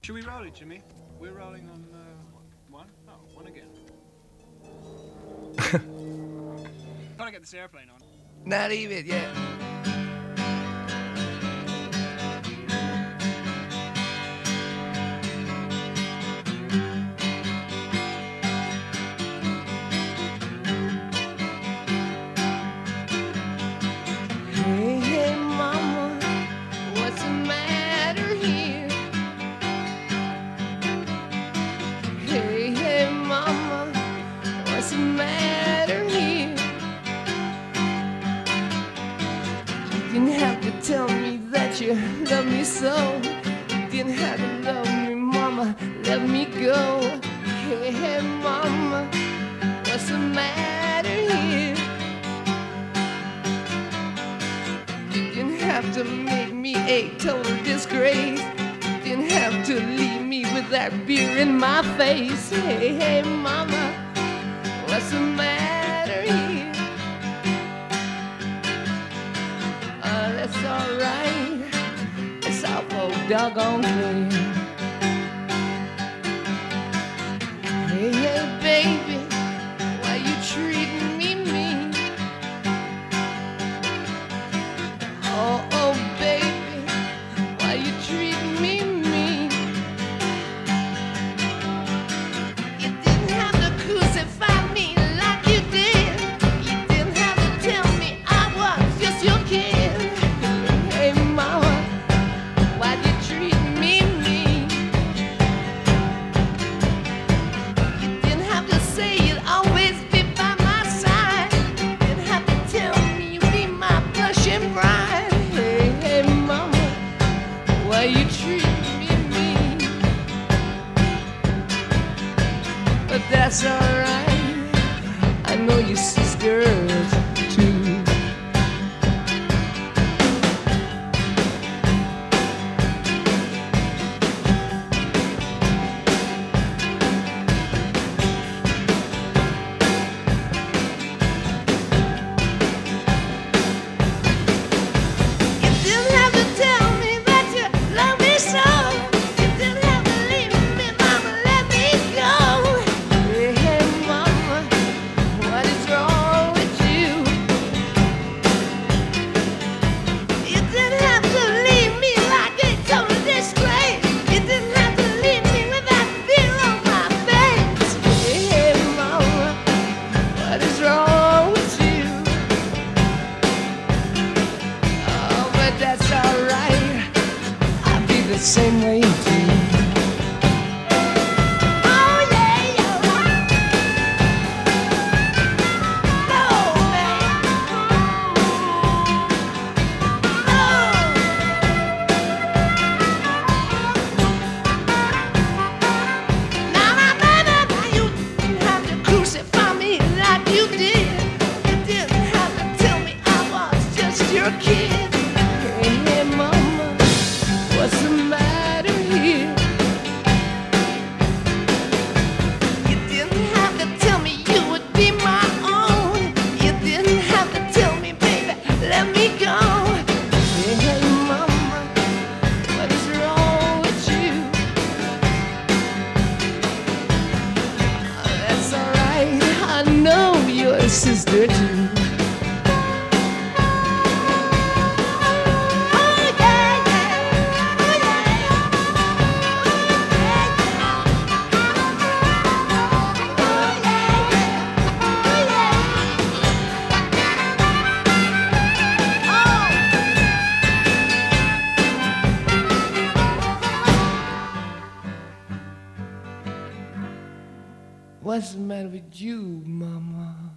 Should we roll it, Jimmy? We're rolling on one? Oh, one again. Gotta get this airplane on. Not even, yeah. Hey, hey, mama, what's the matter here? Hey, hey, mama, what's the matter here? You didn't have to tell me that you love me so. You didn't have to love me, mama, let me go. Hey, hey, mama, what's the matter here? You didn't have to make me a total disgrace. You didn't have to leave me with that beer in my face. Hey, hey, mama, what's the matter here? That's alright. It's awful doggone clear. Hey, hey, baby, why you treating me mean? Oh, oh, baby, why you treating me mean? You didn't have to crucify me like you did. You didn't have to tell me I was just your kid. Hey, mama, why you treat me mean? You didn't have to say you'd always be by my side. You didn't have to tell me you'd be my blushing bride. Hey, hey, mama, why you treat me mean? But that's alright, I know your sisters too. You didn't have to tell me that you love me so. You didn't have to leave me, mama, let me go. Hey, hey, mama, what is wrong with you? You didn't have to leave me like a total disgrace. You didn't have to leave me with that beer on my face. Hey, hey, mama, what is wrong with you? Oh, but that's alright. I'll be the same way too. Oh, yeah, yeah. Oh, man. Now, you didn't have to crucify me like you did. You didn't have to tell me I was just your kid. Hey, hey, mama, what's the matter here? You didn't have to tell me you would be my own. You didn't have to tell me, baby, let me go. Hey, hey, mama, what is wrong with you? That's alright, I know you're a sister too. Oh, yeah, yeah. Oh, what's the matter with you, mama?